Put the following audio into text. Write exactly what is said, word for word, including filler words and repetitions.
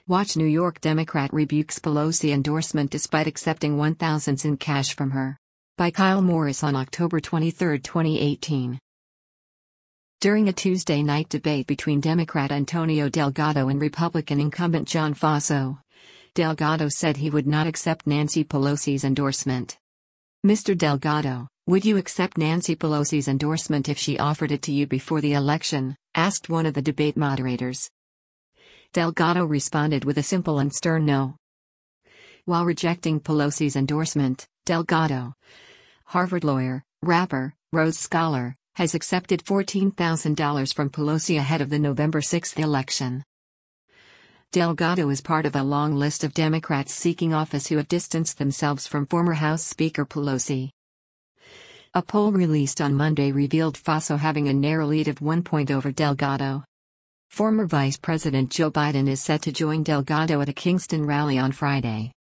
Watch New York Democrat rebukes Pelosi endorsement despite accepting one thousand dollars in cash from her. By Kyle Morris on October twenty-third, twenty eighteen. During a Tuesday night debate between Democrat Antonio Delgado and Republican incumbent John Faso, Delgado said he would not accept Nancy Pelosi's endorsement. Mister Delgado, would you accept Nancy Pelosi's endorsement if she offered it to you before the election? Asked one of the debate moderators. Delgado responded with a simple and stern no. While rejecting Pelosi's endorsement, Delgado, Harvard lawyer, rapper, Rhodes Scholar, has accepted fourteen thousand dollars from Pelosi ahead of the November sixth election. Delgado is part of a long list of Democrats seeking office who have distanced themselves from former House Speaker Pelosi. A poll released on Monday revealed Faso having a narrow lead of one point over Delgado. Former Vice President Joe Biden is set to join Delgado at a Kingston rally on Friday.